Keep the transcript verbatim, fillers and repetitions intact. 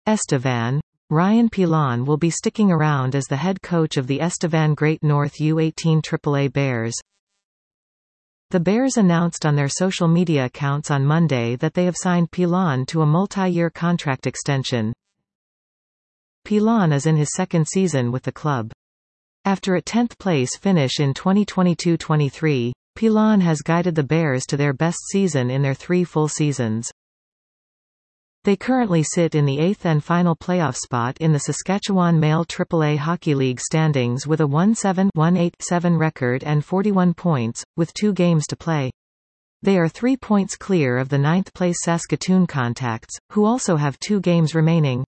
Estevan. Ryan Pilon will be sticking around as the head coach of the Estevan Great North U eighteen triple A Bears. The Bears announced on their social media accounts on Monday that they have signed Pilon to a multi-year contract extension. Pilon is in his second season with the club. After a tenth place finish in twenty twenty-two twenty-three, Pilon has guided the Bears to their best season in their three full seasons. They currently sit in the eighth and final playoff spot in the Saskatchewan Male triple A Hockey League standings with a one seven eight seven record and forty-one points, with two games to play. They are three points clear of the ninth place Saskatoon Contacts, who also have two games remaining.